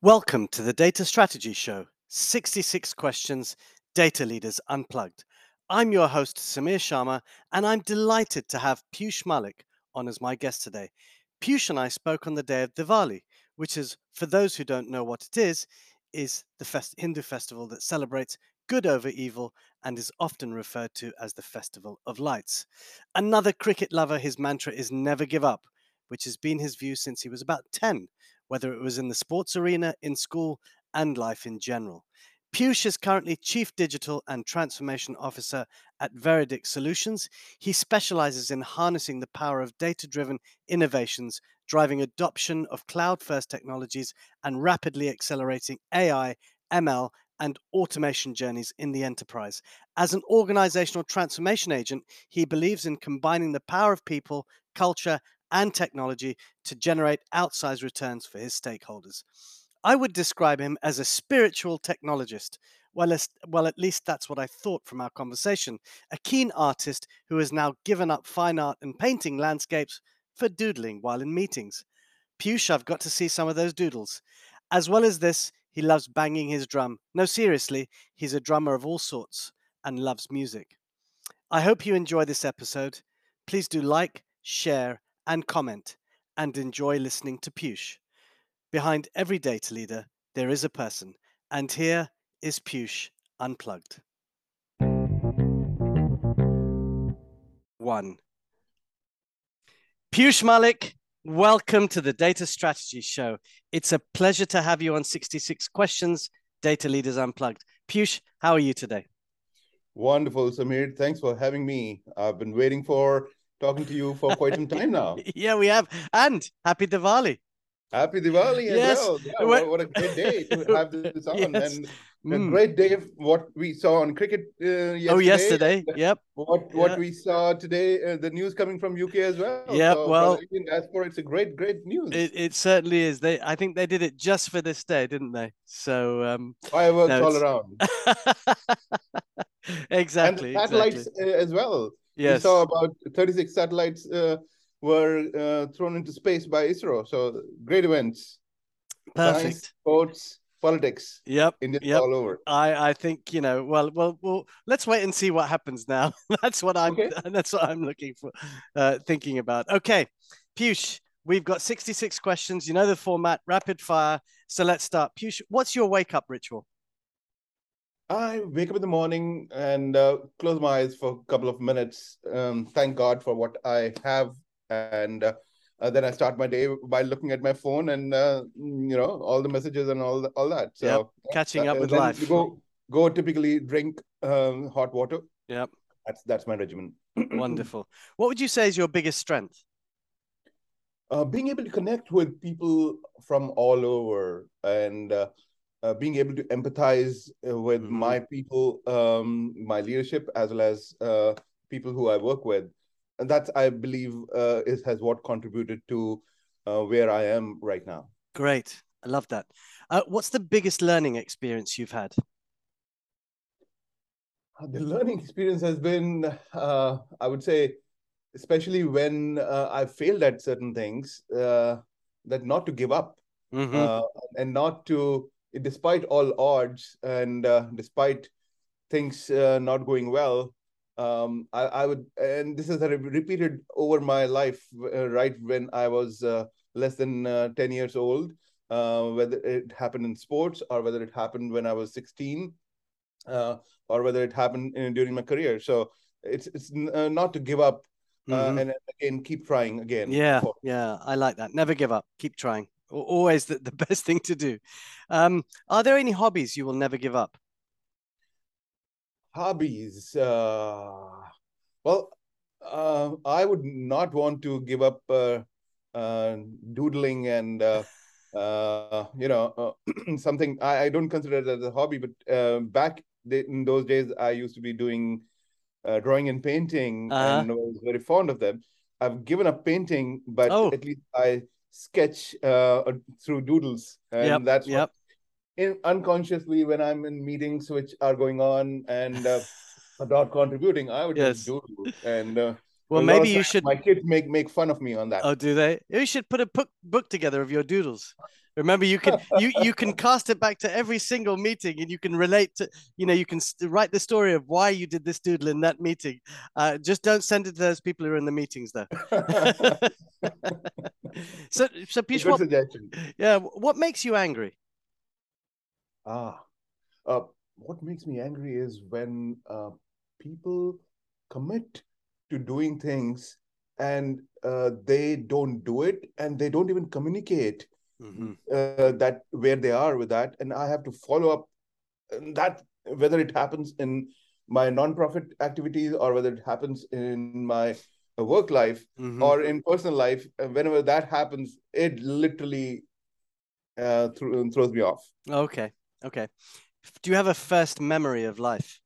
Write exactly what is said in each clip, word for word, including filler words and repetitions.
Welcome to the Data Strategy Show, sixty-six Questions, Data Leaders Unplugged. I'm your host, Samir Sharma, and I'm delighted to have Piyush Malik on as my guest today. Piyush and I spoke on the day of Diwali, which is, for those who don't know what it is, is the fest- Hindu festival that celebrates good over evil and is often referred to as the Festival of Lights. Another cricket lover, his mantra is never give up, which has been his view since he was about ten, whether it was in the sports arena, in school, and life in general. Piyush is currently Chief Digital and Transformation Officer at Veridic Solutions. He specializes in harnessing the power of data-driven innovations, driving adoption of cloud-first technologies, and rapidly accelerating A I, M L, and automation journeys in the enterprise. As an organizational transformation agent, he believes in combining the power of people, culture, and technology to generate outsized returns for his stakeholders. I would describe him as a spiritual technologist. Well, as, well, at least that's what I thought from our conversation. A keen artist who has now given up fine art and painting landscapes for doodling while in meetings. Piyush, I've got to see some of those doodles. As well as this, he loves banging his drum. No, seriously, he's a drummer of all sorts and loves music. I hope you enjoy this episode. Please do like, share, and comment, and enjoy listening to Piyush. Behind every data leader, there is a person, and here is Piyush Unplugged. One. Piyush Malik, welcome to the Data Strategy Show. It's a pleasure to have you on sixty-six Questions, Data Leaders Unplugged. Piyush, how are you today? Wonderful, Samir. Thanks for having me. I've been waiting for talking to you for quite some time now. Yeah, we have. And happy Diwali. Happy Diwali as Yes. well. Yeah, what, what a great day to have this on. Yes. And Mm. a great day of what we saw on cricket uh, yesterday. Oh, yesterday. Yep. What what Yep. we saw today, uh, the news coming from U K as well. Yep. So Well, for the Indian diaspora, it's a great, great news. It, it certainly is. They, I think they did it just for this day, didn't they? So um, fireworks no, all around. Exactly. And the satellites exactly. uh, as well. Yes. We saw about thirty-six satellites uh, were uh, thrown into space by ISRO. So great events. Perfect. Science, sports, politics. Yep. Indians Yep. all over. I, I think, you know, well, well, well, let's wait and see what happens now. That's what I'm, Okay. that's what I'm looking for, uh, thinking about. Okay. Piyush, we've got sixty-six questions. You know the format, rapid fire. So let's start. Piyush, what's your wake up ritual? I wake up in the morning and uh, close my eyes for a couple of minutes. Um, thank God for what I have. And uh, uh, then I start my day by looking at my phone and, uh, you know, all the messages and all, all that. So Yep. Catching uh, up with then life. You go, go typically drink um, hot water. Yep. That's, that's my regimen. Wonderful. What would you say is your biggest strength? Uh, being able to connect with people from all over and uh, uh, being able to empathize uh, with mm-hmm. my people, um, my leadership, as well as uh, people who I work with. And that's, I believe, uh, is has what contributed to uh, where I am right now. Great. I love that. Uh, what's the biggest learning experience you've had? The learning experience has been, uh, I would say, especially when uh, I failed at certain things, uh, that not to give up mm-hmm. uh, and not to, despite all odds and uh, despite things uh, not going well, um, I, I would, and this is a repeated over my life, uh, right when I was uh, less than uh, ten years old, uh, whether it happened in sports or whether it happened when I was sixteen, uh, or whether it happened in, during my career. So it's it's uh, not to give up. Uh, mm-hmm. And again, keep trying again. Yeah, for... yeah, I like that. Never give up. Keep trying. Always the, the best thing to do. Um, are there any hobbies you will never give up? Hobbies. Uh, well, uh, I would not want to give up uh, uh, doodling and, uh, uh, you know, uh, something I, I don't consider it as a hobby, but uh, back in those days, I used to be doing Uh, drawing and painting, uh-huh. and I was very fond of them. I've given up painting, but oh. at least I sketch uh, through doodles, and yep. that's yep. what, in, unconsciously when I'm in meetings which are going on and uh, not contributing, I would yes. just doodle. And uh, well, maybe you should. My kids make make fun of me on that. Oh, do they? You should put a book book together of your doodles. Remember, you can you you can cast it back to every single meeting, and you can relate to, you know, you can write the story of why you did this doodle in that meeting. Uh, just don't send it to those people who are in the meetings, though. so, so Pish, Good what, suggestion. yeah, what makes you angry? Ah, uh, what makes me angry is when uh, people commit to doing things and uh, they don't do it and they don't even communicate Mm-hmm. uh, that where they are with that, and I have to follow up that, whether it happens in my nonprofit activities or whether it happens in my work life Mm-hmm. or in personal life. Whenever that happens, it literally uh, th- throws me off. Okay, okay. Do you have a first memory of life?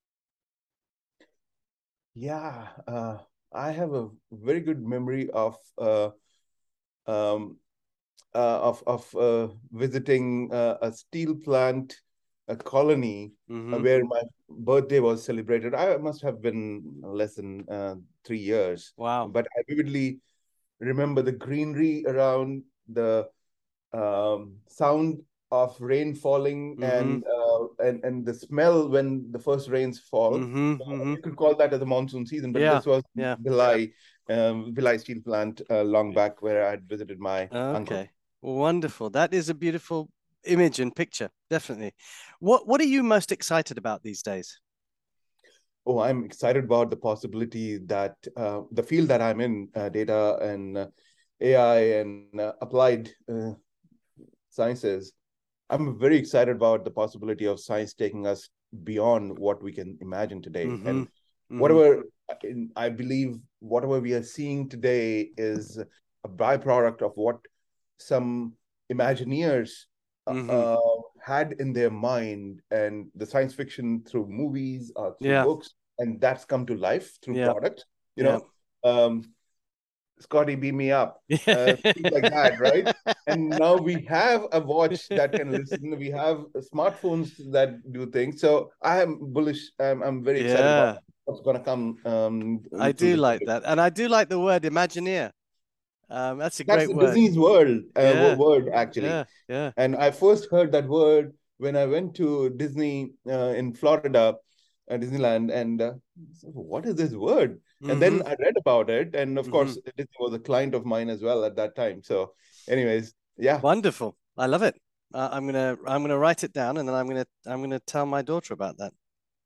Yeah, uh, I have a very good memory of uh, um, uh, of of uh, visiting uh, a steel plant, a colony uh, Mm-hmm. where my birthday was celebrated. I must have been less than uh, three years, Wow. but I vividly remember the greenery around, the um, sound of rain falling, Mm-hmm. and uh, and and the smell when the first rains fall. Mm-hmm. So Mm-hmm. you could call that as a monsoon season, but Yeah. this was Yeah. Bhilai, um, Bhilai steel plant uh, long back where I had visited my uncle. Okay. Wonderful. That is a beautiful image and picture. Definitely. What What are you most excited about these days? Oh, I'm excited about the possibility that uh, the field that I'm in, uh, data and uh, A I and uh, applied uh, sciences. I'm very excited about the possibility of science taking us beyond what we can imagine today. Mm-hmm. And Mm-hmm. whatever, I believe, whatever we are seeing today is a byproduct of what some Imagineers Mm-hmm. uh, had in their mind, and the science fiction through movies, uh, through Yeah. books, and that's come to life through Yeah. products. You Yeah. know, um, Scotty, beam me up, uh, Yeah. things like that, right? And now we have a watch that can listen. We have smartphones that do things. So I am bullish. I'm, I'm very excited about Yeah. what's going to come um, I through do this. like that. And I do like the word Imagineer. Um, that's a That's great word. Disney's world uh, Yeah. word, actually. Yeah. Yeah. And I first heard that word when I went to Disney uh, in Florida, uh, Disneyland, and uh, so what is this word? And Mm-hmm. then I read about it, and of Mm-hmm. course, Disney was a client of mine as well at that time. So, anyways, yeah, Wonderful. I love it. Uh, I'm gonna I'm gonna write it down, and then I'm gonna I'm gonna tell my daughter about that.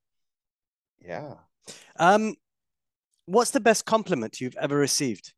yeah. Um, what's the best compliment you've ever received?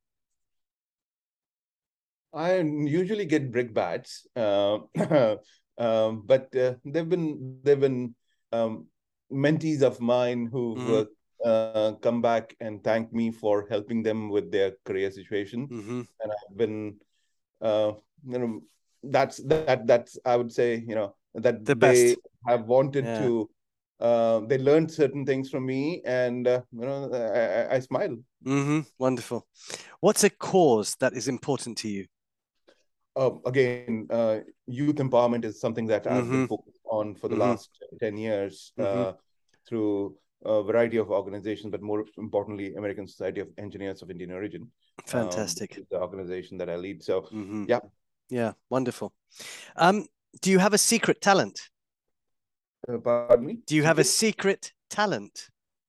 I usually get brickbats, uh, um, but uh, they've been they've been um, mentees of mine who've Mm-hmm. uh, uh, come back and thanked me for helping them with their career situation, Mm-hmm. and I've been, uh, you know, that's that that's I would say, you know, that The they best. have wanted Yeah. to. Uh, they learned certain things from me, and uh, you know, I, I, I smile. Mm-hmm. Wonderful. What's a cause that is important to you? Uh, again, uh, youth empowerment is something that I've been Mm-hmm. focused on for the Mm-hmm. last ten years Mm-hmm. uh, through a variety of organizations, but more importantly, American Society of Engineers of Indian Origin, um, Fantastic. is the organization that I lead. So, Mm-hmm. yeah. Yeah. Wonderful. Um, do you have a secret talent? Uh, pardon me? Do you have a Secret? secret talent?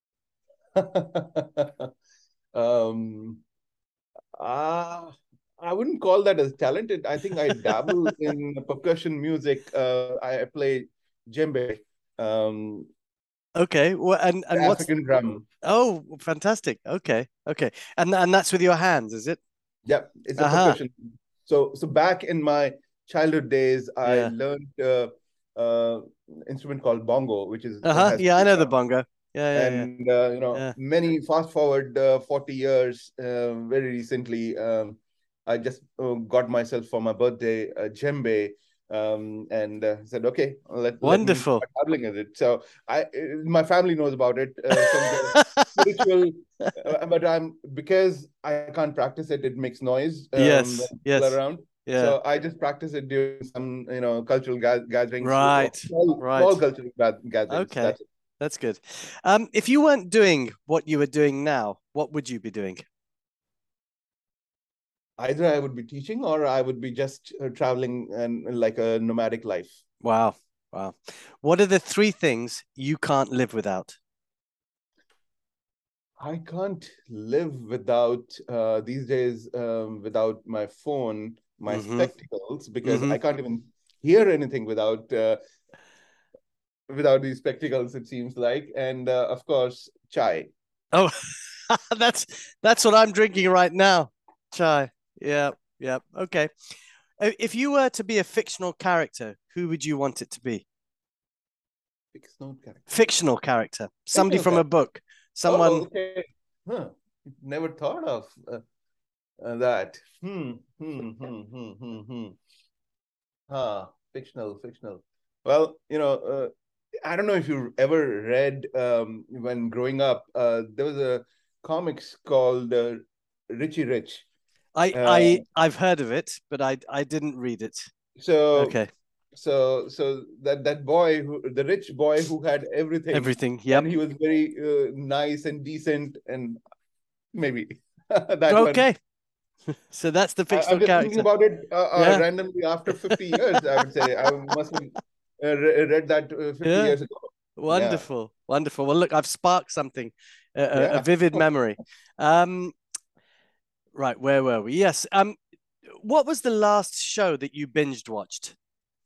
um, uh, I wouldn't call that as talented. I think I dabble in percussion music. Uh, I play djembe, um, Okay. Well, and the and what's African drum. oh, fantastic. Okay. Okay. And and that's with your hands, is it? Yeah, it's a Uh-huh. percussion. So, so back in my childhood days, I Yeah. learned uh, uh, instrument called bongo, which is Uh-huh. has Yeah, I two know the drums. bongo. Yeah, yeah, yeah. And uh, you know, Yeah. many fast forward uh, forty years, uh, very recently, um, I just uh, got myself for my birthday a djembe, um, and uh, said, okay, let let me Wonderful. start dabbling in it. So I, uh, my family knows about it. Uh, some of the spiritual, uh, but I'm because I can't practice it. It makes noise um, when Yes, people are yes. around. Yeah. So I just practice it during some, you know, cultural ga gatherings, Right. small, small Right. cultural gatherings. Okay. That's it. That's good. Um, if you weren't doing what you were doing now, what would you be doing? Either I would be teaching or I would be just uh, traveling and like a nomadic life. Wow. Wow. What are the three things you can't live without? I can't live without uh, these days um, without my phone, my Mm-hmm. spectacles, because Mm-hmm. I can't even hear anything without uh, without these spectacles, it seems like. And uh, of course, chai. Oh, that's that's what I'm drinking right now. Chai. Yeah. Yeah. Okay. If you were to be a fictional character, who would you want it to be? Fictional character. Fictional character. Somebody Fictional from character. a book. Oh, Someone. okay. Huh. Never thought of uh, uh, that. Hmm. Hmm. Hmm. Hmm. Hmm. Hmm. Huh. Fictional. Fictional. Well, you know, uh, I don't know if you ever read um, when growing up. Uh, there was a comics called uh, Richie Rich. I Uh, I I've heard of it, but I I didn't read it. so Okay. so so that that boy who the rich boy who had everything, Everything. and Yep. he was very uh, nice and decent, and maybe that one. Okay. So that's the I, I'm fictional just thinking character. about it uh, uh, Yeah. randomly after fifty years. I would say I must have uh, re read that uh, fifty Yeah. years ago. Yeah, Wonderful. Wonderful. Well, look, I've sparked something, a, a, a yeah. vivid memory. Um, right, where were we? Yes. Um, what was the last show that you binged watched?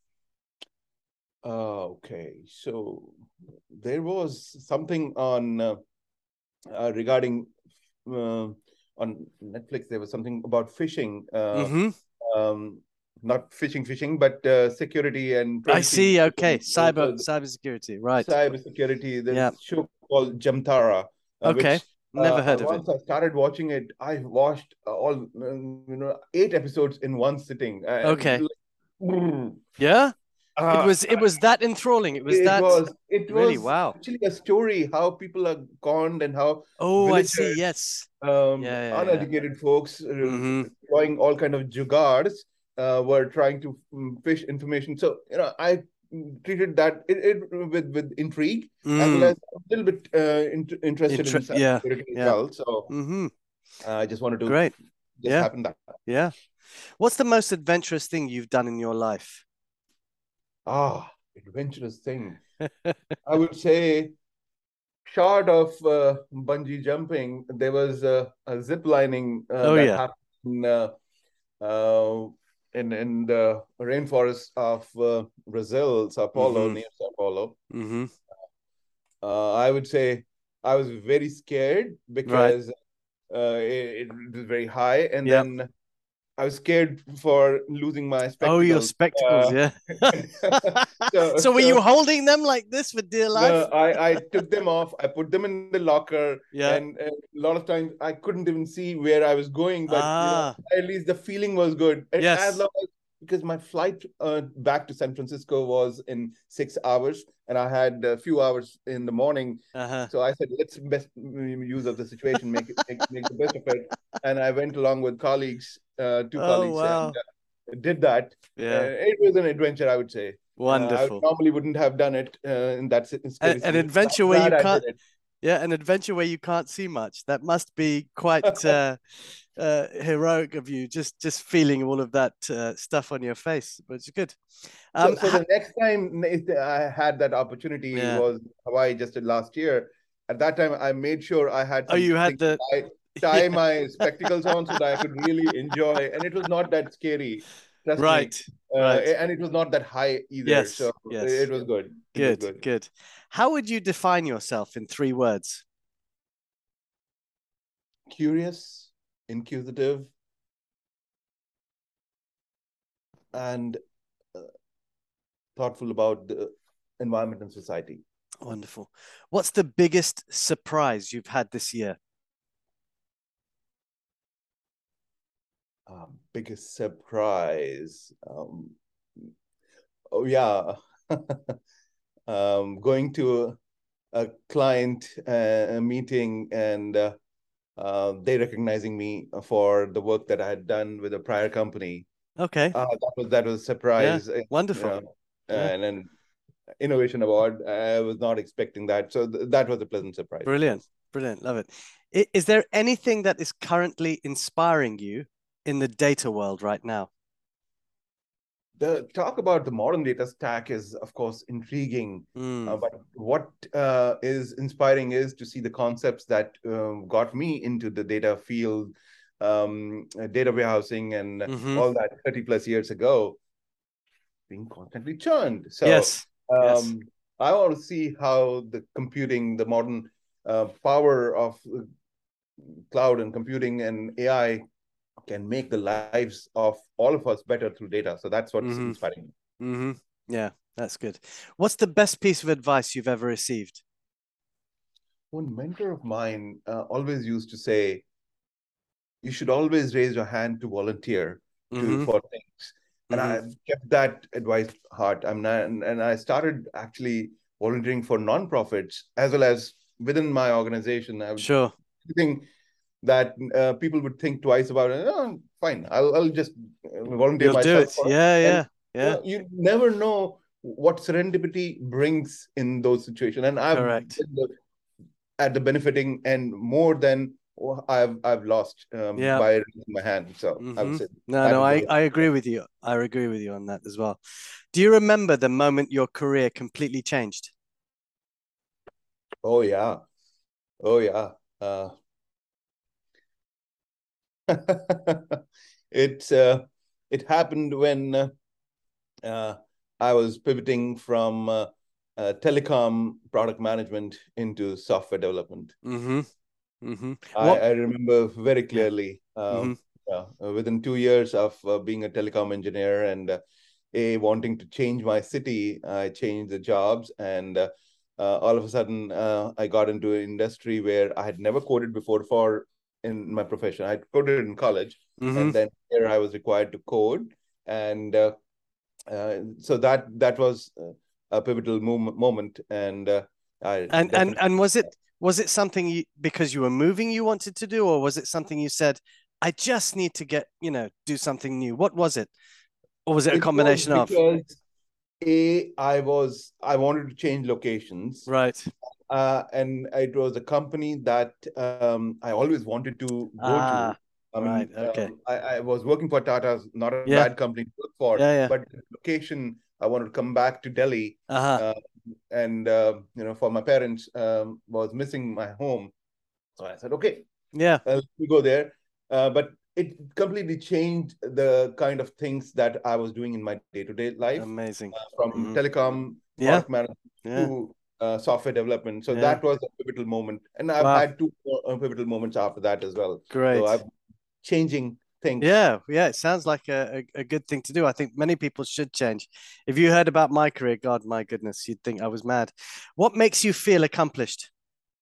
Uh, okay, so there was something on uh, uh, regarding uh, on Netflix. There was something about fishing. Uh, Mm-hmm. um, not fishing, fishing, but uh, security and I privacy, see. Okay. uh, Cyber uh, cybersecurity. Right. cyber security. Yeah. There's a show called Jamtara, uh, Okay. which Never uh, heard of it. once I started watching it, I watched all um, you know eight episodes in one sitting, Okay. and Yeah. It uh, was it was that enthralling. It was it that was it really was wow. actually a story how people are conned and how Oh, I see. villagers, Yes. um, Yeah, yeah, yeah. uneducated folks, uh, Mm-hmm. deploying all kind of jugars, uh, were trying to um, fish information. So you know, I treated that it, it with with intrigue, as well Mm. as a little bit uh, in, interested in Intre yeah. cybersecurity as Yeah. well. So Mm-hmm. uh, I just wanted to Great. just Yeah. happen that. Yeah. What's the most adventurous thing you've done in your life? Ah, adventurous thing. I would say short of uh, bungee jumping, there was uh, a zip lining uh, Oh that yeah. happened in, uh, uh, in in the rainforest of uh, Brazil, Sao Paulo, Mm-hmm. near Sao Paulo. Mm-hmm. Uh, I would say I was very scared Right. because uh, it, it was very high, and Yep. then I was scared for losing my Oh, your spectacles. spectacles, Uh, yeah. so So were so you holding them like this for dear No, life? I, I took them off. I put them in the locker, Yeah. and, and a lot of times I couldn't even see where I was going. But you know, Ah, at least the feeling was good. And as yes. long as because my flight uh, back to San Francisco was in six hours, and I had a few hours in the morning. Uh-huh. So I said, let's best use of the situation, make it make, make the best of it. And I went along with colleagues, uh, two Oh, colleagues, and wow. uh, did that. Yeah. Uh, it was an adventure, I would say. Uh, I Wonderful. normally wouldn't have done it uh, in that si- A- scary An situation. adventure I'm where you glad I can't, did it. yeah, an adventure where you can't see much. That must be quite uh, uh, heroic of you, just just feeling all of that uh, stuff on your face, but it's good. So, Um, so ha- the next time I had that opportunity yeah. was Hawaii, just last year. At that time, I made sure I had Oh, you something had to the, tie, yeah. tie my spectacles on so that I could really enjoy. And it was not that scary, trust me. Right, Uh, right. and it was not that high either. Yes, So it yes. was good. It was Good, good. good. How would you define yourself in three words? Curious, inquisitive, and uh, thoughtful about the environment and society. Wonderful. What's the biggest surprise you've had this year? Um, biggest surprise. Um, oh yeah, um, going to a, a client uh, meeting and uh, uh, they recognizing me for the work that I had done with a prior company. Okay. Uh, that was that was a Yeah. surprise. uh, You Wonderful. know, Yeah. and then innovation award. I was not expecting that, so th that was a pleasant surprise. Brilliant. Brilliant. Love it. I- Is there anything that is currently inspiring you in the data world right now? The talk about the modern data stack is, of course, intriguing. Mm. Uh, but what uh, is inspiring is to see the concepts that uh, got me into the data field, um, data warehousing, and mm-hmm. all that thirty plus years ago, being constantly churned. So yes, um, yes. I want to see how the computing, the modern uh, power of cloud and computing and A I can make the lives of all of us better through data. So that's what's mm-hmm. inspiring me. Mm-hmm. Yeah, that's good. What's the best piece of advice you've ever received? One mentor of mine uh, always used to say, you should always raise your hand to volunteer to mm-hmm. for things. And mm-hmm. I kept that advice heart. I'm not, and, and I started actually volunteering for nonprofits as well as within my organization. I was sure. Thinking that uh, people would think twice about it. Oh, fine, I'll, I'll just volunteer You'll myself. Do it. Yeah, and, yeah, yeah. You, know, you never know what serendipity brings in those situations. And I've Correct. been the, at the benefiting end more than I've I've lost um, yeah. by raising my hand. So mm-hmm. I would say no, no, I, I agree with you. I agree with you on that as well. Do you remember the moment your career completely changed? Oh yeah, oh yeah. Uh, it uh, it happened when uh, uh, I was pivoting from uh, uh, telecom product management into software development. Mm-hmm. Mm-hmm. I, I remember very clearly. Yeah. Um, mm-hmm. yeah, within two years of uh, being a telecom engineer and uh, a wanting to change my city, I changed the jobs, and uh, uh, all of a sudden uh, I got into an industry where I had never coded before for in my profession. I coded in college, mm-hmm. and then here I was required to code, and uh, uh, so that that was a pivotal mo- moment. And uh, I and and and was it. Was it something you, because you were moving, you wanted to do, or was it something you said, I just need to get, you know, do something new? What was it? Or was it, it a combination because, of? A, I was, I wanted to change locations. Right. Uh, and it was a company that um, I always wanted to go ah, to. Um, right, okay. Um, I, I was working for Tata, not a yeah. bad company to work for, yeah, yeah. but the location, I wanted to come back to Delhi. Uh-huh. Uh, and, uh, you know, for my parents, um, was missing my home. So I said, okay, yeah, uh, we go there. Uh, but it completely changed the kind of things that I was doing in my day-to-day life. Amazing. Uh, from mm-hmm. telecom, yeah. product management yeah. to uh, software development. So yeah. that was a pivotal moment. And I've wow. had two uh, pivotal moments after that as well. Great. So I'm changing things. Yeah, yeah. It sounds like a, a, a good thing to do. I think many people should change. If you heard about my career, God, my goodness, you'd think I was mad. What makes you feel accomplished?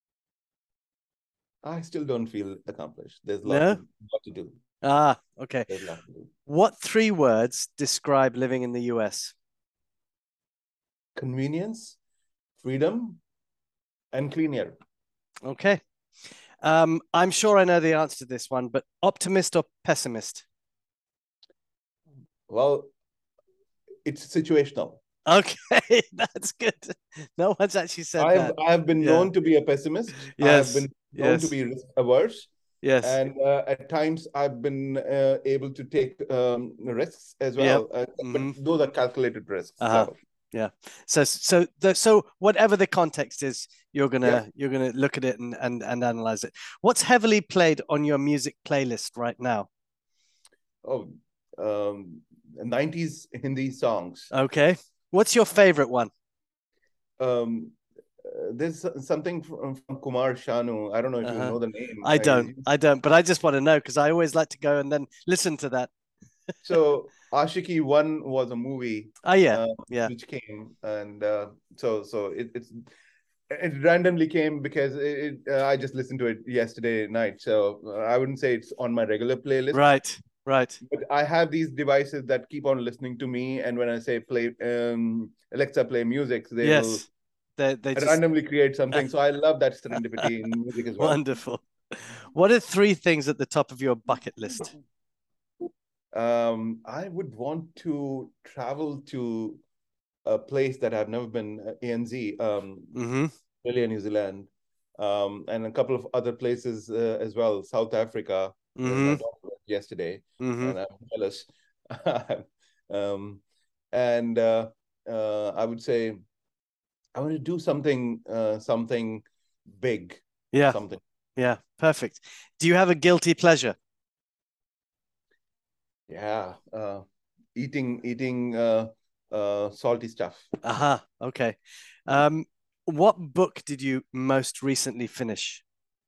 I still don't feel accomplished. There's a lot, no? to, lot to do. Ah, okay. There's a lot to do. What three words describe living in the U S? Convenience, freedom, and clean air. Okay. Um, I'm sure I know the answer to this one, but optimist or pessimist? Well, it's situational. Okay, that's good. No one's actually said I've, that. I've been yeah. known to be a pessimist. Yes. I've been known yes. to be risk averse. Yes. And uh, at times I've been uh, able to take um, risks as well. Yep. Uh, but mm-hmm. those are calculated risks. Uh-huh. So. Yeah. So so the so whatever the context is, you're gonna yeah. you're gonna look at it and, and and analyze it. What's heavily played on your music playlist right now? Oh, um, nineties Hindi songs. Okay. What's your favorite one? Um, uh, there's something from, from Kumar Sanu. I don't know if uh-huh. you know the name. I don't. I, I don't. But I just want to know because I always like to go and then listen to that. So Ashiki One was a movie. Oh yeah, uh, yeah. Which came, and uh, so so it, it's it randomly came because it, uh, I just listened to it yesterday night. So uh, I wouldn't say it's on my regular playlist. Right, right. But I have these devices that keep on listening to me, and when I say play, um, Alexa, play music, they yes. will they, they just... randomly create something. So I love that serendipity in music as well. Wonderful. What are three things at the top of your bucket list? Um, I would want to travel to a place that I've never been, uh, A N Z, um, mm-hmm. Australia, New Zealand, um, and a couple of other places uh, as well, South Africa. Mm-hmm. yesterday, Mm-hmm. and I'm jealous. um, and uh, uh, I would say I want to do something, uh, something big, Yeah. something. Yeah. Perfect. Do you have a guilty pleasure? Yeah, uh, eating eating uh, uh, salty stuff. Aha. Okay. Um, what book did you most recently finish?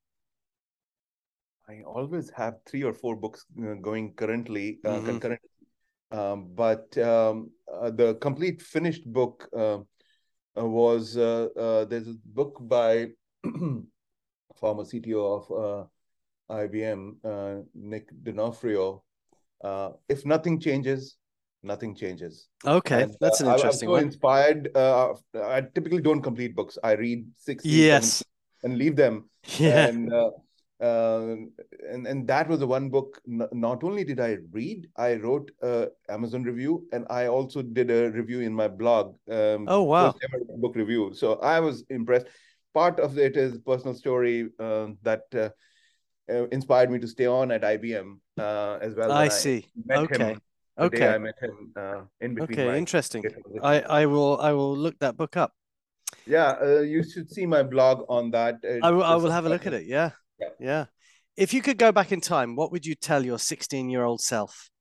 I always have three or four books uh, going currently, uh, Mm-hmm. concurrent. Um, but um, uh, the complete finished book uh, uh, was uh, uh, there's a book by former C T O of uh, I B M, uh, Nick D'Onofrio. Uh, if nothing changes, nothing changes. Okay, And that's an uh, I, I'm interesting so one. inspired. Uh, I typically don't complete books. I read sixty, seventy Yes. and leave them. Yeah. And uh, uh, and and that was the one book. N- not only did I read, I wrote a Amazon review, and I also did a review in my blog, um, Oh, wow. first ever book review. So I was impressed. Part of it is personal story uh, that uh, uh, inspired me to stay on at I B M uh, as well. I When I see. met Okay. him, the day Okay. I met him uh, in between Okay. my Interesting. I transition. I will I will look that book up. Yeah, uh, you should see my blog on that. I will It's I uh, will some have a look kind at of- it. Yeah. yeah. Yeah. If you could go back in time, what would you tell your sixteen-year-old self?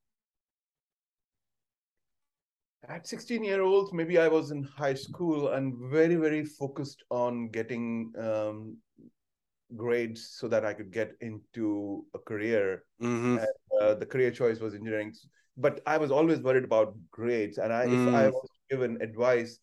At sixteen year old, maybe I was in high school and very, very focused on getting um, grades so that I could get into a career. Mm-hmm. And uh, the career choice was engineering. But I was always worried about grades. And I, if I Mm. was given advice,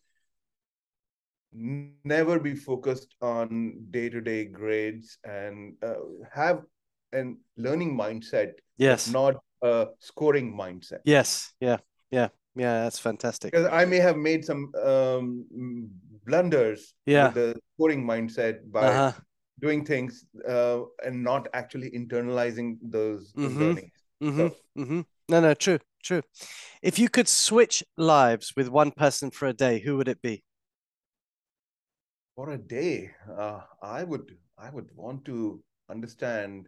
never be focused on day-to-day grades and uh, have an learning mindset, but Yes. not a scoring mindset. Yes. Yeah. Yeah. Yeah. That's fantastic. Because I may have made some um, blunders Yeah. with the scoring mindset by Uh-huh. doing things uh, and not actually internalizing those Mm-hmm. learnings. Mm-hmm. So, Mm-hmm. No, no, true, true. If you could switch lives with one person for a day, who would it be? for a day, uh, I would I would want to understand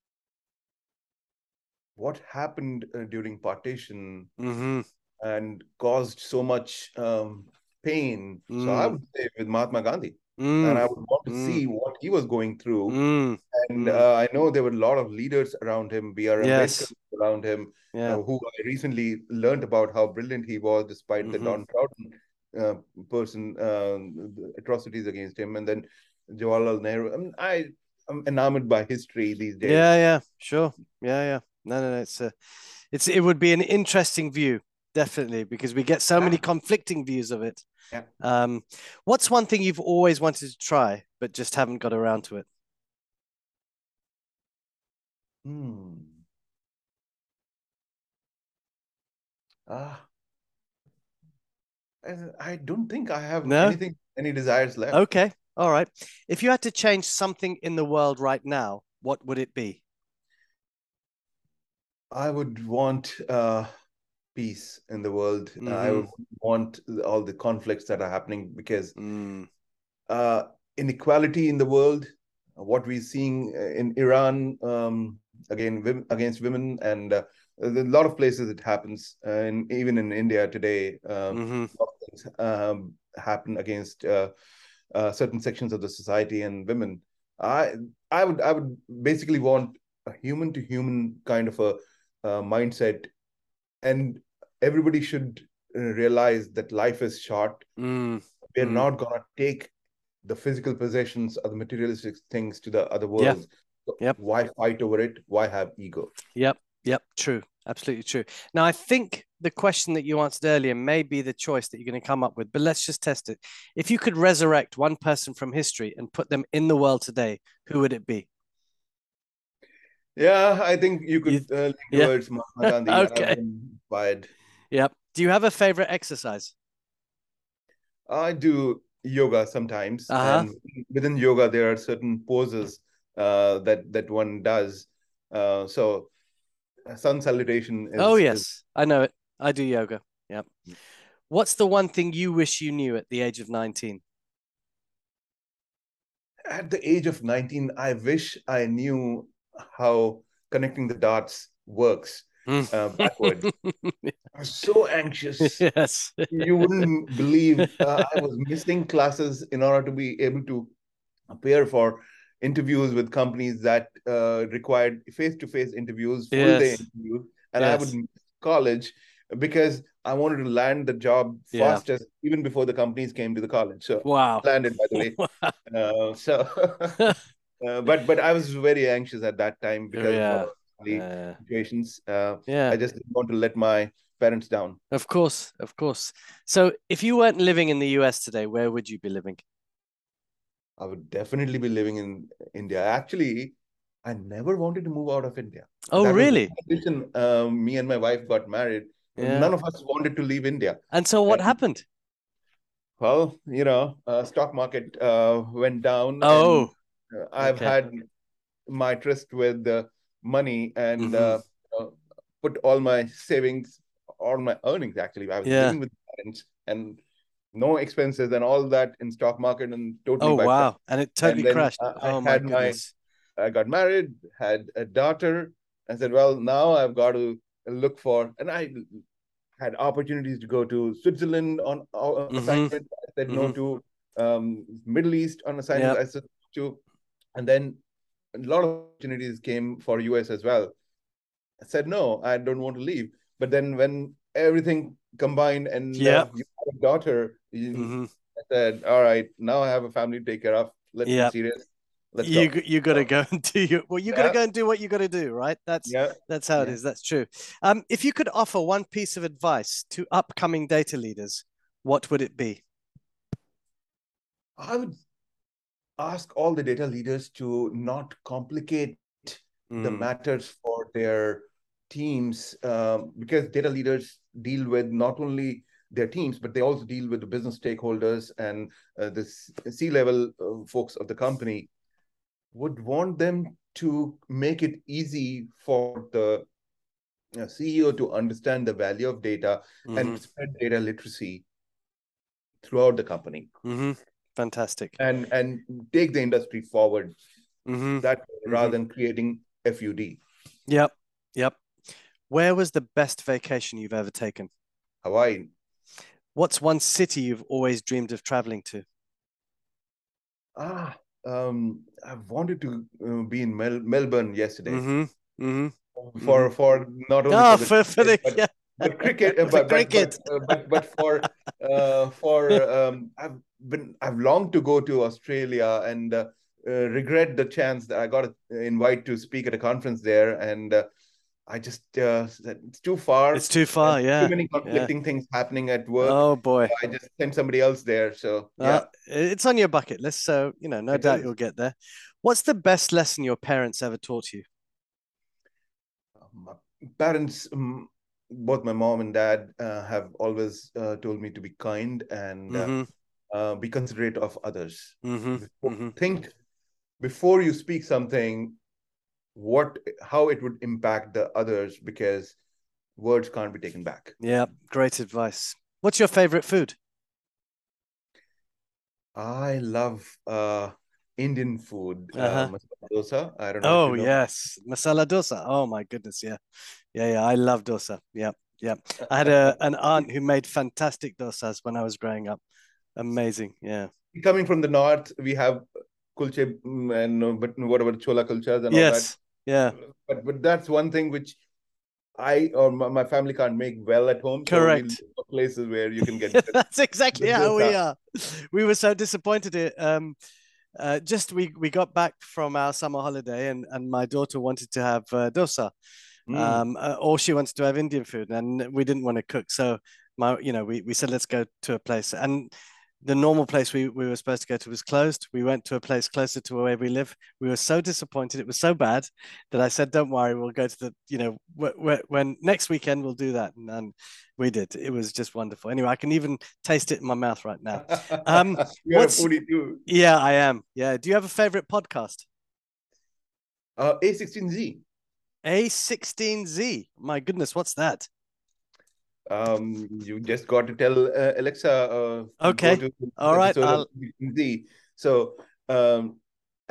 what happened uh, during partition Mm-hmm. and caused so much um, pain. So I Mm. would say with Mahatma Gandhi, and Mm. I would want to Mm. see what he was going through. Mm. And Mm. uh, I know there were a lot of leaders around him, B R. Ambedkar Yes. around him, Yeah. uh, who I recently learned about how brilliant he was, despite the Mm-hmm. downtrodden uh, person uh, atrocities against him. And then Jawaharlal Nehru. I mean, I am enamored by history these Yeah, days. yeah, sure. Yeah, yeah. No, no, no. It's a, it's it would be an interesting view, definitely, because we get so many Yeah, conflicting views of it. yeah. Um, what's one thing you've always wanted to try but just haven't got around to it? Hmm. Ah, I don't think I have No? anything, any desires left. Okay. All right. If you had to change something in the world right now, what would it be? I would want uh, peace in the world. I Mm-hmm. would want all the conflicts that are happening because Mm. uh, inequality in the world, what we're seeing in Iran, um, again, against women, and uh, a lot of places it happens, uh, and even in India today, uh, Mm-hmm. a lot of things um, happen against uh, uh, certain sections of the society and women. I I would I would basically want a human to human kind of a uh, mindset, and everybody should uh, realize that life is short. Mm. We're Mm. not gonna take the physical possessions or the materialistic things to the other Yeah. worlds. So Yep. why fight over it? Why have ego? Yep. Yep. True. Absolutely true. Now, I think the question that you answered earlier may be the choice that you're going to come up with, but let's just test it. If you could resurrect one person from history and put them in the world today, who would it be? Yeah, I think you You, could uh, lean yeah. towards Mahatma Gandhi. I've Okay. been inspired. Yep. Do you have a favorite exercise? I do yoga sometimes, Uh-huh. and within yoga there are certain poses uh, that that one does. Uh, so sun salutation Oh, is is yes. I know it. I do yoga. Yep. What's the one thing you wish you knew at the age of nineteen? at the age of nineteen. I wish I knew how connecting the dots works uh, backwards. I was so anxious. Yes. You wouldn't believe uh, I was missing classes in order to be able to appear for interviews with companies that uh, required face-to-face interviews, full day Yes. interviews, and I would Yes. miss college because I wanted to land the job Yeah. fastest, even before the companies came to the college. So Wow. landed, by the way. Uh, so, uh, but but I was very anxious at that time because of Yeah. our family Uh, situations. Uh, yeah. I just didn't want to let my parents down. Of course. Of course. So if you weren't living in the U S today, where would you be living? I would definitely be living in India. Actually, I never wanted to move out of India. Oh, That was the really? condition. Uh, me and my wife got married. Yeah. None of us wanted to leave India. And so what And, happened? well, you know, uh, stock market uh, went down, and Oh, uh, I've okay. had my tryst with the money and Mm-hmm. uh, uh, put all my savings, all my earnings. Actually, I was Yeah. living with parents and no expenses and all that in stock market and totally Oh, wiped out. wow. And it And totally then crashed. uh, I Oh, my had my goodness. I got married, had a daughter. I said, well, now I've got to look for, and I had opportunities to go to Switzerland on uh, Mm-hmm. assignment. I said no Mm-hmm. to um, Middle East on assignments. Yep. I said to, and then a lot of opportunities came for U S as well. I said no, I don't want to leave. But then when everything combined and uh, Yep. you have a daughter, you, Mm-hmm. I said, all right, now I have a family to take care of. Let's be Yep. serious. Let's You go. g- you got to So, go and do your well. You got to yeah, go and do what you got to do, right? That's yeah, that's how it yeah. is. That's true. Um, if you could offer one piece of advice to upcoming data leaders, what would it be? I would ask all the data leaders to not complicate the Mm. matters for their teams, um, because data leaders deal with not only their teams, but they also deal with the business stakeholders and uh, the C-level uh, folks of the company. Would want them to make it easy for the uh, C E O to understand the value of data Mm-hmm. and spread data literacy throughout the company. Mm-hmm. Fantastic. and and take the industry forward, Mm-hmm. that Mm-hmm. rather than creating F U D. Yep. Yep. Where was the best vacation you've ever taken? Hawaii. What's one city you've always dreamed of traveling to? Ah, um, I wanted to uh, be in Mel Melbourne yesterday Mm-hmm. Mm-hmm. for Mm-hmm. for not only Oh, for the for for cricket, the but yeah. but cricket, uh, For but but but cricket. uh, but but for uh, for um, I've been I've longed to go to Australia and uh, uh, regret the chance that I got an invite to speak at a conference there, and uh, I just uh, said it's too far It's too and far. too Yeah. many Yeah. conflicting things happening at work. Oh boy. I just sent somebody else there. So Uh, yeah, it's on your bucket list, so you know, no it doubt is. you'll get there. What's the best lesson your parents ever taught you? My parents, um, both my mom and dad, uh, have always uh, told me to be kind and uh, Mm-hmm. uh, be considerate of others. Mm-hmm. Before, Mm-hmm. think before you speak something, what how it would impact the others, because words can't be taken back. Yeah, great advice. What's your favorite food? I love uh, Indian food, uh, Uh-huh. masala dosa. I don't know if you Oh know. yes, masala dosa. Oh my goodness, yeah, yeah, yeah. I love dosa. Yeah, yeah. I had a an aunt who made fantastic dosas when I was growing up. Amazing. Yeah. Coming from the north, we have kulche mm, and uh, but whatever chola kulchas and all that. Yes. Yeah. But but that's one thing which I or my, my family can't make well at home. So we look Correct. for places where you can get good, That's exactly good how we dosa. are. We were so disappointed. It um, uh, just we we got back from our summer holiday, and and my daughter wanted to have uh, dosa, Mm. um, uh, or she wanted to have Indian food, and we didn't want to cook. So my, you know, we we said let's go to a place, and the normal place we, we were supposed to go to was closed. We went to a place closer to where we live. We were so disappointed. It was so bad that I said, don't worry, we'll go to the, you know, wh- wh- when next weekend we'll do that. And, and we did. It was just wonderful. Anyway, I can even taste it in my mouth right now. Um, You're a what's, foodie too. yeah, I am. Yeah. Do you have a favorite podcast? Uh, A sixteen Z. A sixteen Z. My goodness, what's that? Um, you just got to tell uh, Alexa uh, to go Okay. to All this right. episode of I'll, A sixteen Z. So, um,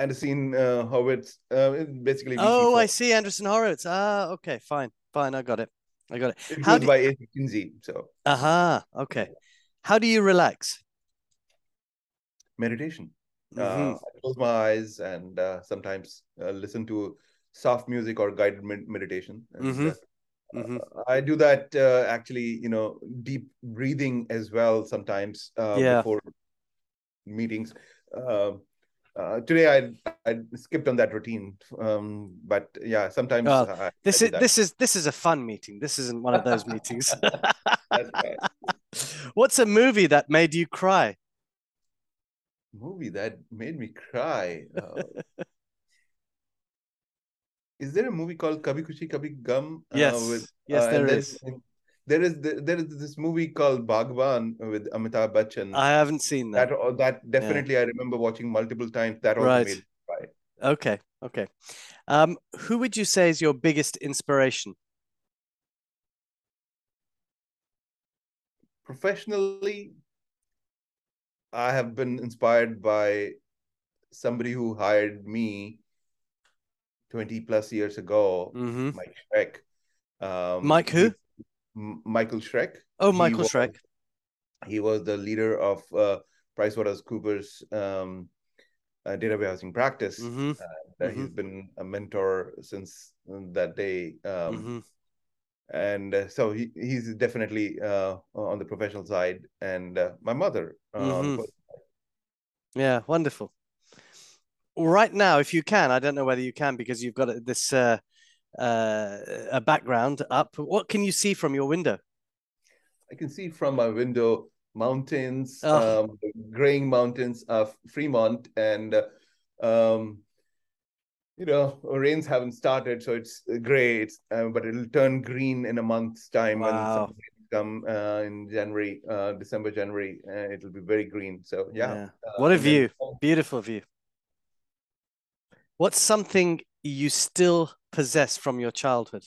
Andreessen uh, Horowitz, uh, basically V C Oh, four. I see, Andreessen Horowitz. Ah, okay, fine, fine, I got it. I got it. It How goes do? by A. Kinsey. So. Aha, okay. How do you relax? Meditation. Mm-hmm. Uh, I close my eyes and uh, sometimes uh, listen to soft music or guided med meditation. And Mm-hmm. uh, Mm-hmm. uh, I do that uh, actually, you know, deep breathing as well sometimes uh, Yeah. before meetings. Uh, uh, today I I skipped on that routine, um, but yeah, sometimes Well, I, I this do is that. this is this is a fun meeting. This isn't one of those meetings. That's right. What's a movie that made you cry? Movie that made me cry. Uh, is there a movie called Kabhi Khushi Kabhi Gum uh, with Yes, yes, uh, and there then is. there is there is this movie called Bhagwan with Amitabh Bachchan. I haven't seen that. That that Yeah. definitely I remember watching multiple times. That also Right. made me cry. Okay. Okay. Um, who would you say is your biggest inspiration? Professionally, I have been inspired by somebody who hired me twenty plus years ago, Mm-hmm. Mike Schreck. Um, Mike he who? M- Michael Schreck. Oh, He Michael was Schreck. he was the leader of uh, PricewaterhouseCoopers um, uh, data warehousing practice. Mm-hmm. And, uh, Mm-hmm. he's been a mentor since that day. Um, Mm-hmm. and uh, so he, he's definitely uh, on the professional side. And uh, my mother on the Mm-hmm. personal. Yeah, wonderful. Right now, if you can, I don't know whether you can because you've got this uh, uh, a background up. What can you see from your window? I can see from my window mountains, Oh, um, the graying mountains of Fremont, and uh, um, you know, rains haven't started, so it's gray. It's uh, but it'll turn green in a month's time when some wow. rains come uh, in January, uh, December, January. Uh, it'll be very green. So yeah, Yeah. uh, What a and then view. Beautiful view. What's something you still possess from your childhood?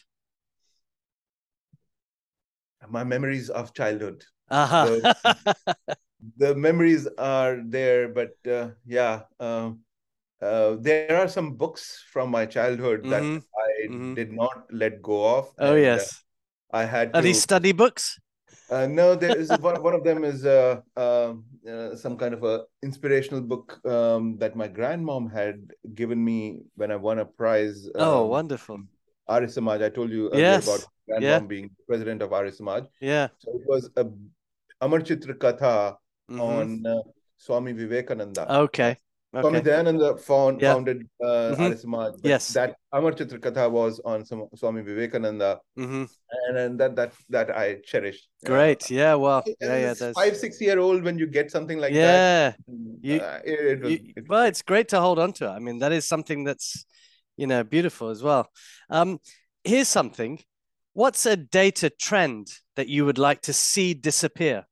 my memories of childhood. Aha. The the memories are there, but uh, yeah, uh, uh, there are some books from my childhood that Mm-hmm. I Mm-hmm. did not let go of, Oh, and uh, yes. I had Are these to. study books? Uh, no, there is a, one. One of them is uh, uh, uh, some kind of a inspirational book um, that my grandmom had given me when I won a prize. Oh, Um, wonderful. Arya Samaj. I told you earlier about Yes. Yeah. grandmom being president of Arya Samaj. Yeah. So it was a Amar Chitra Katha Mm-hmm. on uh, Swami Vivekananda. Uh, Okay. Swami Okay. Dayananda found, Yeah. founded uh, Mm-hmm. Arya Samaj, but Yes. that Amar Chitra Katha was on some, Swami Vivekananda, Mm-hmm. and, and that that that I cherish. Uh, Great. Yeah. Well. Yeah. Yeah. as There's. five six year old when you get something like that, Yeah. You. uh, it, it was You. it was Well, great. it's great to hold on to it. I mean, that is something that's, you know, beautiful as well. Um, here's something. What's a data trend that you would like to see disappear?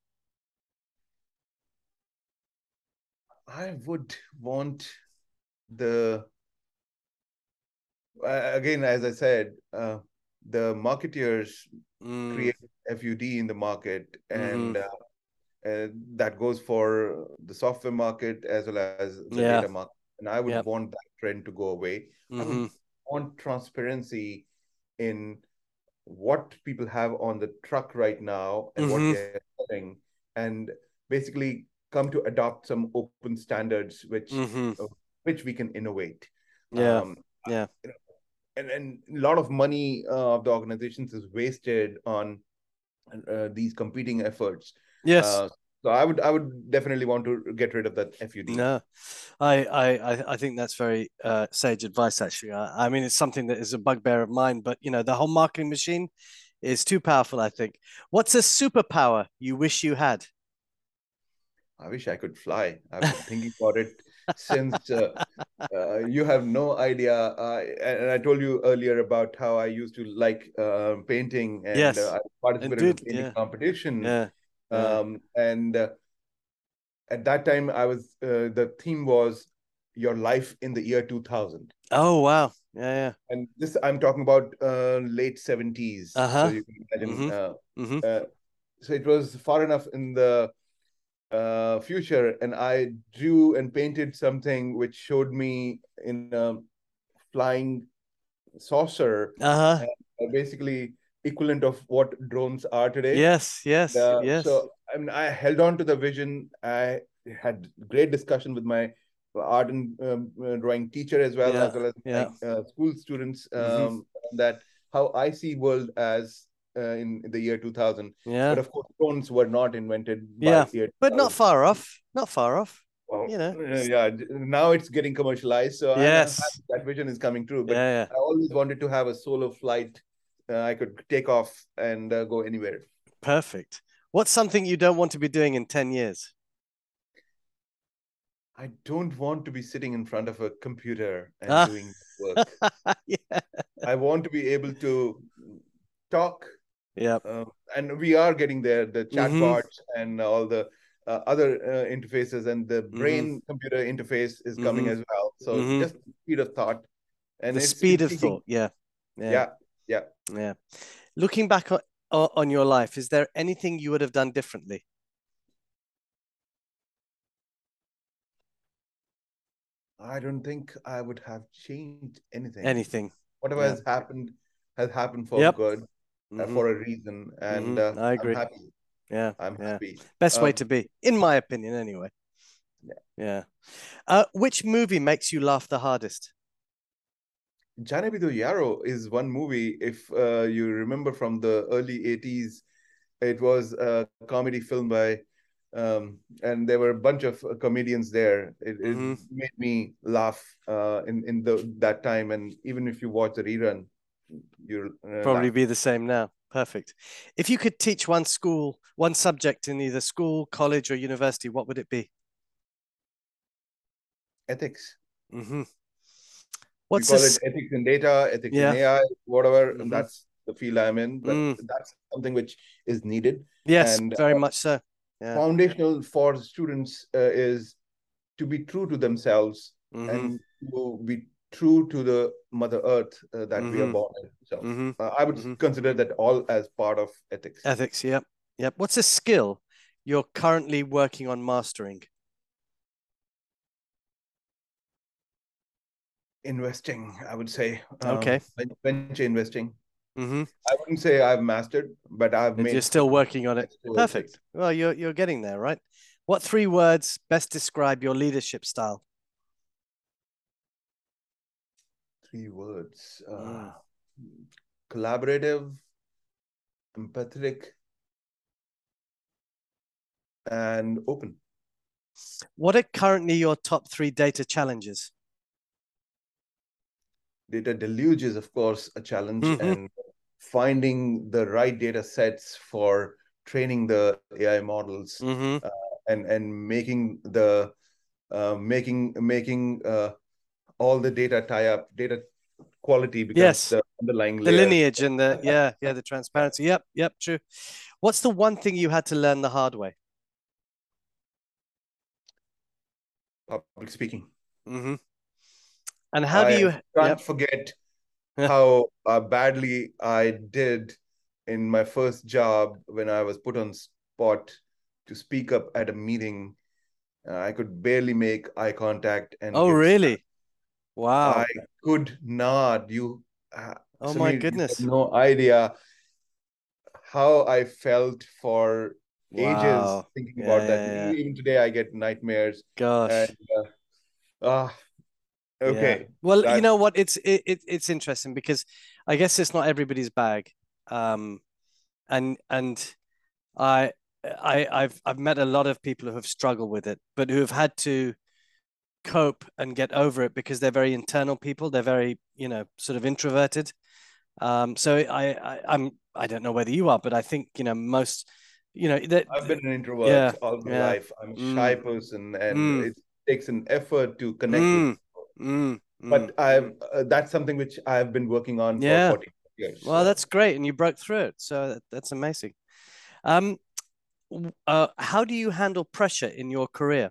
I would want the uh, again, as I said, uh, the marketeers Mm, create F U D in the market, mm-hmm. and uh, uh, that goes for the software market as well as the Yeah. data market. And I would Yeah. want that trend to go away. I would Mm-hmm. want transparency in what people have on the truck right now and what Mm-hmm. they're selling, and basically come to adopt some open standards which Mm-hmm. uh, which we can innovate. Yeah. Um, Yeah. you know, and and a lot of money uh, of the organizations is wasted on uh, these competing efforts. Yes. Uh, so I would I would definitely want to get rid of that F U D. No, I I I think that's very uh, sage advice. Actually, I, I mean it's something that is a bugbear of mine. But you know, the whole marketing machine is too powerful. I think. What's a superpower you wish you had? I wish I could fly. I've been thinking about it since uh, uh, you have no idea. Uh, and I told you earlier about how I used to like uh, painting, and uh, Yes, I participated in indeed. painting Yeah, competition. yeah, yeah. Um, and uh, at that time, I was uh, the theme was your life in the year two thousand. Oh wow. Yeah, yeah. And this I'm talking about uh, late seventies. So Uh-huh. you can imagine. Mm-hmm. Uh, Mm-hmm. uh, so it was far enough in the uh, future, and I drew and painted something which showed me in a flying saucer, Uh-huh. uh, basically equivalent of what drones are today. Yes, yes, Uh, yes. so I mean, I held on to the vision. I had great discussion with my art and um, uh, drawing teacher as well, Yeah, as well as yeah. my uh, school students. Mm-hmm. Um, that how I see world as uh, in, in the year two thousand. Yeah. But of course, drones were not invented Yeah. by year But not two thousand. far off. Not far off. Well, You know. uh, yeah, now it's getting commercialized, so I'm happy Yes. that vision is coming true. But Yeah, yeah. I always wanted to have a solo flight. Uh, I could take off and uh, go anywhere. Perfect. What's something you don't want to be doing in ten years? I don't want to be sitting in front of a computer and Ah. doing work. Yeah. I want to be able to talk. Yeah. Uh, and we are getting there, the Mm-hmm. chatbots and all the uh, other uh, interfaces, and the Mm-hmm. brain computer interface is coming Mm-hmm. as well. So Mm-hmm. just speed of thought. And The it's speed of intriguing. thought. Yeah. Yeah. Yeah. Yeah. Yeah. Looking back on, on your life, is there anything you would have done differently? I don't think I would have changed anything. Anything. Whatever Yeah. has happened has happened for Yep. good, uh, Mm-hmm. for a reason. And Mm-hmm. uh, I I'm agree. happy. Yeah. I'm Yeah. happy. Best way Um, to be, in my opinion, anyway. yeah. Yeah. Uh, which movie makes you laugh the hardest? Jaane Bhi Do Yaro is one movie. If uh, you remember from the early eighties, it was a comedy film by, um, and there were a bunch of comedians there. It, it Mm-hmm. made me laugh uh, in in the that time, and even if you watch the rerun, you'll uh, Probably laugh. be the same now. Perfect. If you could teach one school, one subject in either school, college, or university, what would it be? Ethics. Mm-hmm. We What's call it this? ethics in data, ethics in Yeah. A I, whatever. And Mm-hmm. that's the field I'm in, but Mm. that's something which is needed. Yes, And very uh, much so. Yeah. foundational for students uh, is to be true to themselves Mm-hmm. and to be true to the Mother Earth uh, that we are Mm-hmm. born in. So Mm-hmm. uh, I would Mm-hmm. consider that all as part of ethics. Ethics. Yep. Yep. What's a skill you're currently working on mastering? Investing, I would say. Okay. Um, venture investing. Mm-hmm. I wouldn't say I've mastered, but I've And made you're still working on it. steps towards it. Perfect. Well, you're you're getting there, right? What three words best describe your leadership style? Three words. Uh, Mm. Collaborative, empathetic, and open. What are currently your top three data challenges? Data deluge is, of course, a challenge, Mm-hmm. and finding the right data sets for training the A I models, Mm-hmm. uh, and and making the uh, making making uh, all the data tie up, data quality becomes Yes. the underlying The layer. lineage and the yeah, yeah, the transparency. Yep, yep, true. What's the one thing you had to learn the hard way? Public speaking. Mm-hmm. And how I do you? can't Yep. forget how uh, badly I did in my first job when I was put on spot to speak up at a meeting. Uh, I could barely make eye contact and Oh, give. really? Wow. I could not. You, uh, Oh my Samir, you have goodness. no idea how I felt for ages Wow. thinking Yeah, about that. yeah, yeah. Even today, I get nightmares. Gosh. And uh, ah, okay. Yeah. Well, That, you know what? It's it, it it's interesting because I guess it's not everybody's bag. Um, and and I I I've I've met a lot of people who have struggled with it, but who have had to cope and get over it because they're very internal people. They're very, you know, sort of introverted. Um, so I, I I'm I don't know whether you are, but I think, you know, most, you know, that I've been an yeah, introvert all my yeah. life. I'm a shy Mm, person, and mm, it takes an effort to connect with mm, people. mm, mm. But I've uh, that's something which I've been working on for Yeah. forty years. Well, So that's great, and you broke through it, so that, that's amazing. Um, uh, how do you handle pressure in your career?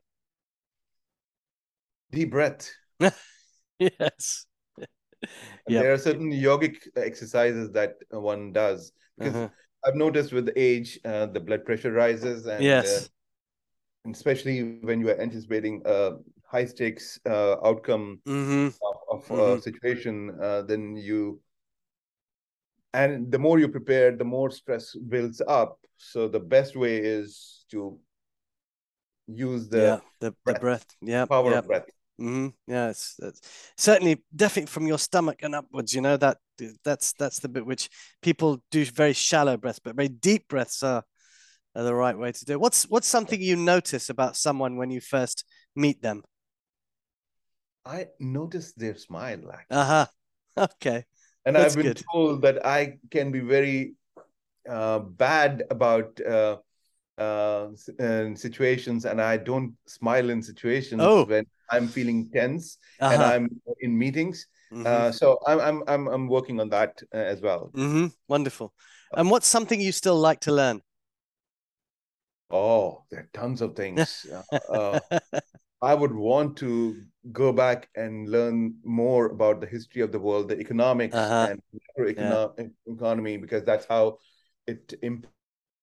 deep breath. Yes. And Yep. there are certain yogic exercises that one does because Uh-huh. I've noticed with age, uh, the blood pressure rises, and uh, Yes. and especially when you are anticipating a high stakes uh, outcome Mm-hmm. of, of Mm-hmm. a situation, uh, then you, and the more you prepare, the more stress builds up. So the best way is to use Yeah, the the the breath, breath. Yeah, power yeah. of breath. Mm-hmm. Yeah, it's, it's certainly definitely from your stomach and upwards. You know that that's that's the bit which people do very shallow breaths, but very deep breaths are, are the right way to do it. What's what's something you notice about someone when you first meet them? I notice their smile Uh-huh. actually, Okay, and that's I've been good. told that I can be very uh, bad about uh, uh, in situations, and I don't smile in situations Oh, when I'm feeling tense and uh-huh. I'm in meetings. Mm-hmm. Uh, so I'm I'm I'm I'm working on that uh, as well. Mm-hmm. Wonderful. And what's something you still like to learn? Oh, there are tons of things. Uh, uh, I would want to go back and learn more about the history of the world, the economics Uh-huh. and Yeah. macroeconomic economy, because that's how it impacts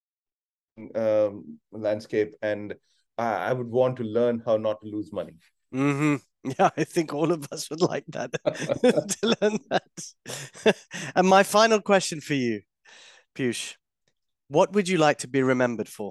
um, landscape. And I, I would want to learn how not to lose money. Mm-hmm. Yeah, I think all of us would like that to learn that. And my final question for you, Piyush, what would you like to be remembered for?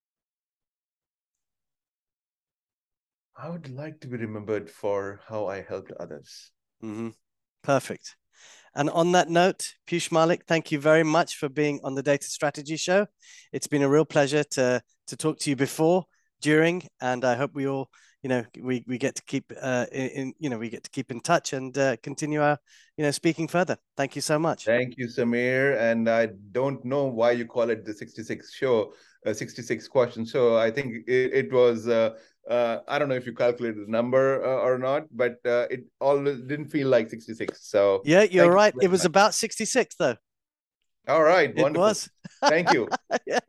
I would like to be remembered for how I helped others. Mm-hmm. Perfect. And on that note, Piyush Malik, thank you very much for being on the Data Strategy Show. It's been a real pleasure to to talk to you before, during, and I hope we all, you know, we we get to keep uh, in, you know, we get to keep in touch and uh, continue our, you know, speaking further. Thank you so much. Thank you, Samir. And I don't know why you call it the sixty-six show, uh, sixty-six question show. I think it, it was, uh, uh, I don't know if you calculated the number uh, or not, but uh, it all didn't feel like sixty-six. So Yeah, you're thank you right. It very was much. about sixty-six, though. All right, It wonderful. was. Thank you. Yeah.